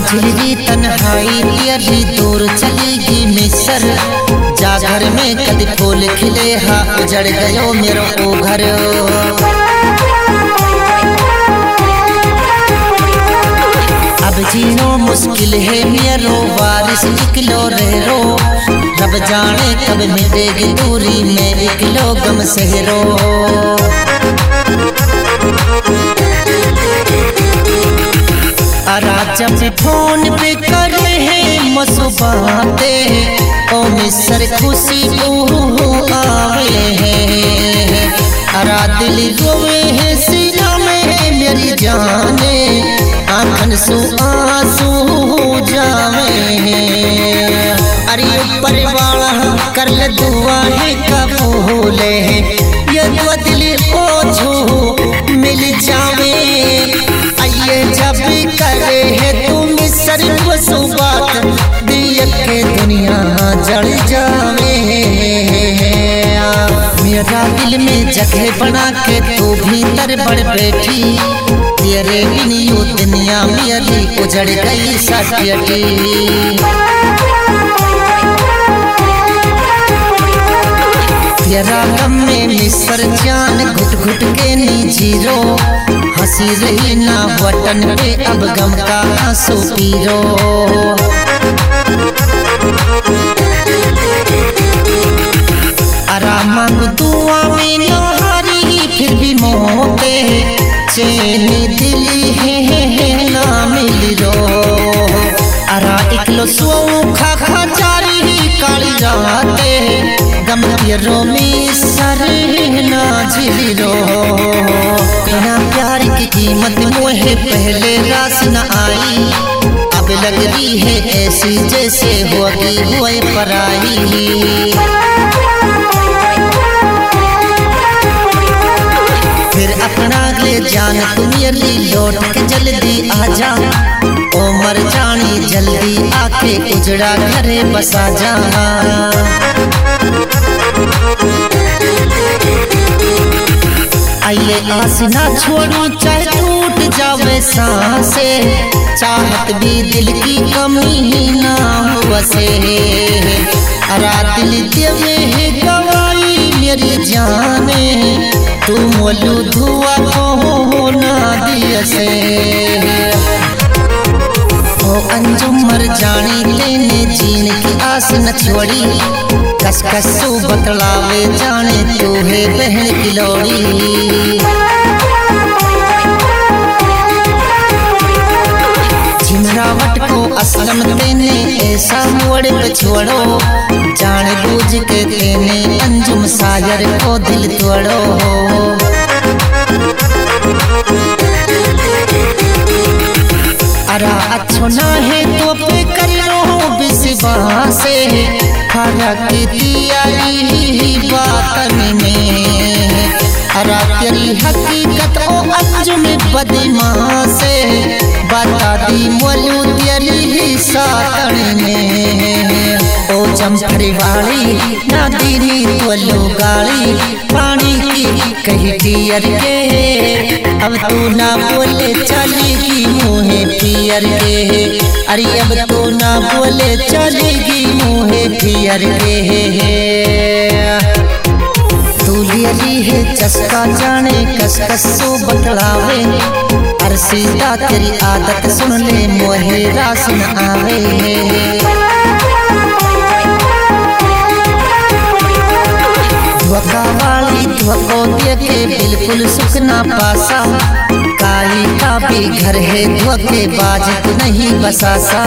साझी तन्हाई तेरी दूर चलेगी मिसर जागर में कद फूल खिले हा उजड़ गयो मेरो ओ घर। अब जीनो मुश्किल है मेरो वारिस निकलो रो रब जाने कब मिटेगी दूरी में निकलो गम सहरो। जब फोन पे कर है मसुबाते ओ मिसर खुशी आवे है अरा दिल रोवे है सीना में मेरी जाने आंखन सु आंसू जावे है। अरे ऊपर वाला कर ले दुआ है कबूल है ये दुआ दिल ओझो मिल जावे। आइए जब करे है तुम सर्व सुबात दिया के दुनिया जल जावे। मेरा दिल में जगह बना के तू भीतर बढ़ बैठी तेरे बिन यू दुनिया मेरी उजड़ गई सचटी। तेरा गम में मिसर जान घुट घुट के नी जीरो हंसी रही ना बटन पे अब गम का आंसू पीरो। आराम दुआ में नहारी फिर भी मोते चैन दिली है ना मिल रो। अरा इकलो सूखा खजारी काली राते गम पिरो मिसर ना झिलो। बिना प्यार की कीमत मुझे पहले रास न आई अब लग रही है ऐसी जैसे होगी हुए पराई। फिर अपना ले जान तुम यली लौट के जल्दी आजा ओ मर जानी जल्दी आके उजड़ा घरे बसा जा। आइए आस ना छोड़ो चाहे टूट जावे सांसे चाहत भी दिल की कमी ही ना वसे। अरा दिल देवे है गवाई मेरी जाने तू मोलू धुआ को ना दिया से। ओ अंजुम मर जानी लेने जीने की आस न छोड़ी कस कसू बतलावे जाने तू है बहन की लोड़ी। झिमरावट को असलम देने ऐसा मोड़ पे छोड़ो जान बूझ के देने अंजुम सागर को दिल तोड़ो। अरा अच्छो ना है तो पे करो विश्वास फर्क दियाई बात में। अरा तेरी हकीकत ओ अंजुम बदमाश बता दी मोलू तेरी सातन में। ओ जमफरी वाली ना दीनी बोलो गाली पानी की कही टियर के अब तू ना बोले चलेगी मुँहे पियर के। अरे अब तू ना बोले चलेगी मुँहे पियर के। तू लियली है चस्का जाने कस कसो बतलावे अर सीधा तेरी आदत सुन ले मोहे रास न आवे। धोखा वाली धोखो देके बिल्कुल सुख ना पासा काली का भी घर है धोखे बाज नहीं बसासा।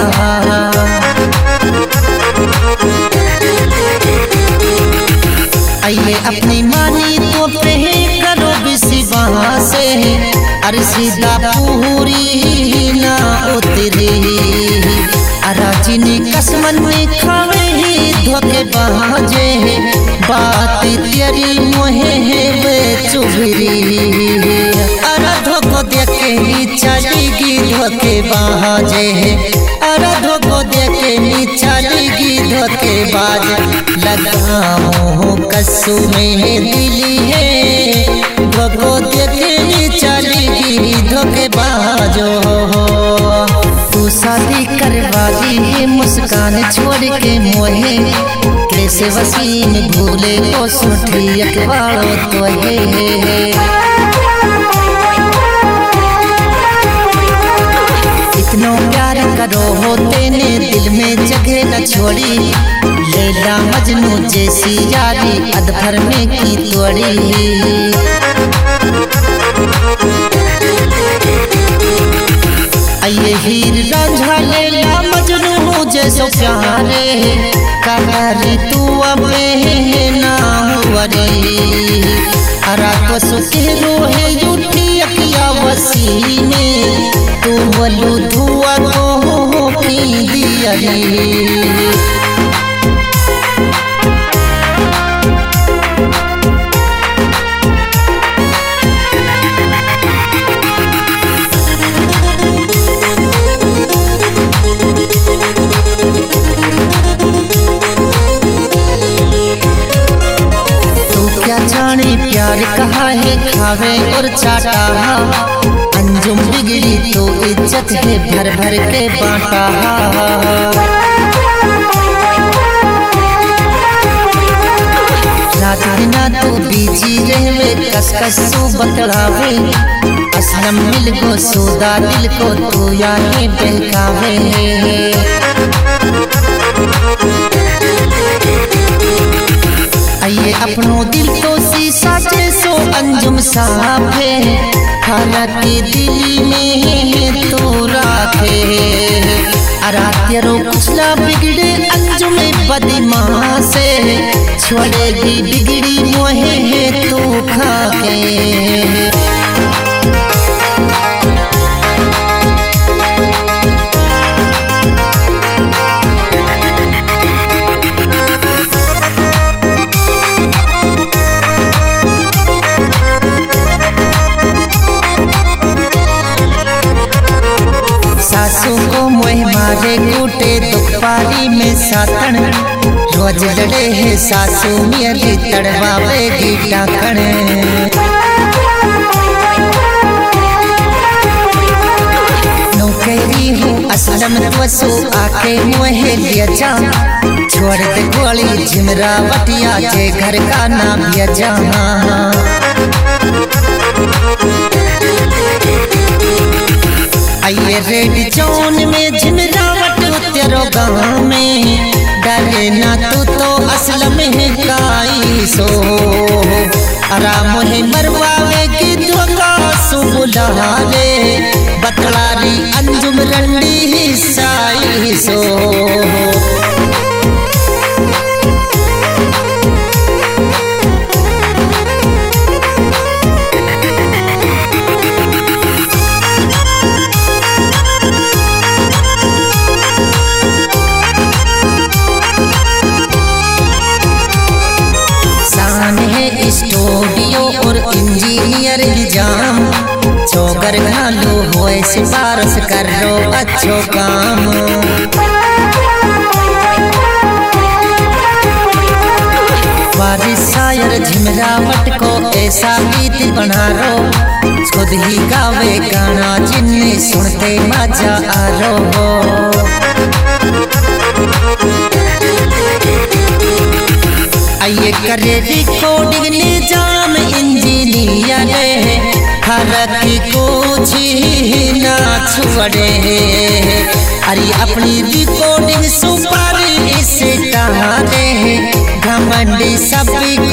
आइए अपनी मानी तो पे करो विश्वास अरे सीधा पूरी ना उतरी। अराजिनी कसमन में खावे धोखे बाजे बात तेरी मोहे वे चुभरी। अरा धोखो देखे ही चलेगी धोखे बाजे अरा धोखो देखे ही चलेगी धोखे बाज। लगाओ कसू में दिली है धोखो देखे ही चलेगी धोखे बाजो। तू शादी तुम्हारी मुस्कान छोड़ के मोहे कैसे वसीम भूले ओ सुठी अखबारों तो इतना प्यार करो हो तेने दिल में जगह न छोड़ी लैला मजनू जैसी यारी अधफर में की तोड़ी ये हीर रांझा लैला मजनू जैसो प्यारे करारी तू अब ना हुआरी अरा तो सुखे रोहे यूठी अकिया वसी में तू बलू धुआ को पी दिया प्यार कहा है खावे और चाटा अंजुम बिगड़ी तो इज्जत है भर भर के बांटा रात बिना तो बीजी रहवे कसकसू बतलावे असलम मिल को सोदा दिल को तो यानी बहकावे ये अपनों दिल तो शीशा जैसो अंजुम साफ है हालांकि दिल में तो राखे अरात्यरो कुचला बिगड़े अंजुम बदमा से छोड़ेगी बिगड़ी मोहे तो खाके सासू को मोह मारे कूटे दुख पारी में साथन रोज लड़े है सासू मेरी तड़वावे गीटा खड़े नौकरी हूँ असलम वसु आके मोहे लिया जा छोड़ दे गोली झिमरा वटिया जे घर का ना बिया जा ये रेडी चौन में झिमरावट तेरो गाँव में डरे ना तू तो असलम है काई सो आराम है मरवावे की धोखा सु बुला ले बतलारी अंजुम रंडी हिस्साई सो स्टूडियो और इंजीनियर निजाम चौगर घालो होए सिफारिश कर रो अच्छो काम वारिस शायर झिमरावट को ऐसा गीत बना रो खुद ही गावे गाना जिन्हें सुनते मजा आ रो ये करे रिकॉर्डिंग निजाम इंजीनियर हर कुछ ना छोड़े अरे अपनी रिकॉर्डिंग सुपारी इसे कहा घमंडी सब